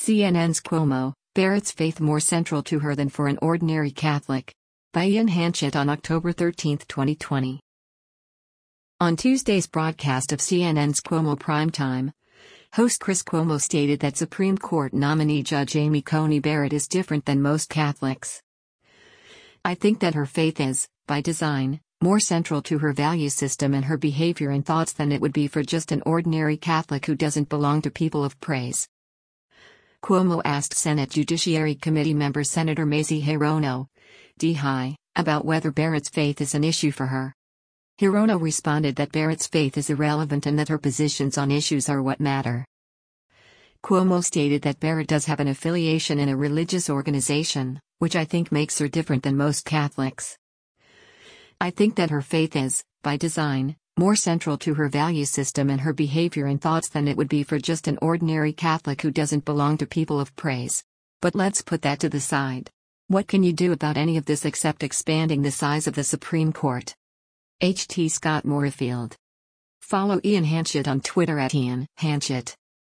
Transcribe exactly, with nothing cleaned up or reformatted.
C N N's Cuomo, Barrett's faith more central to her than for an ordinary Catholic. By Ian Hanchett on October thirteenth, twenty twenty. On Tuesday's broadcast of C N N's Cuomo Primetime, host Chris Cuomo stated that Supreme Court nominee Judge Amy Coney Barrett is different than most Catholics. I think that her faith is, by design, more central to her value system and her behavior and thoughts than it would be for just an ordinary Catholic who doesn't belong to people of praise. Cuomo asked Senate Judiciary Committee member Senator Mazie Hirono, D H, about whether Barrett's faith is an issue for her. Hirono responded that Barrett's faith is irrelevant and that her positions on issues are what matter. Cuomo stated that Barrett does have an affiliation in a religious organization, which I think makes her different than most Catholics. I think that her faith is, by design, more central to her value system and her behavior and thoughts than it would be for just an ordinary Catholic who doesn't belong to people of praise. But let's put that to the side. What can you do about any of this except expanding the size of the Supreme Court? H T Scott Moorfield. Follow Ian Hanchett on Twitter at Ian Hanchett.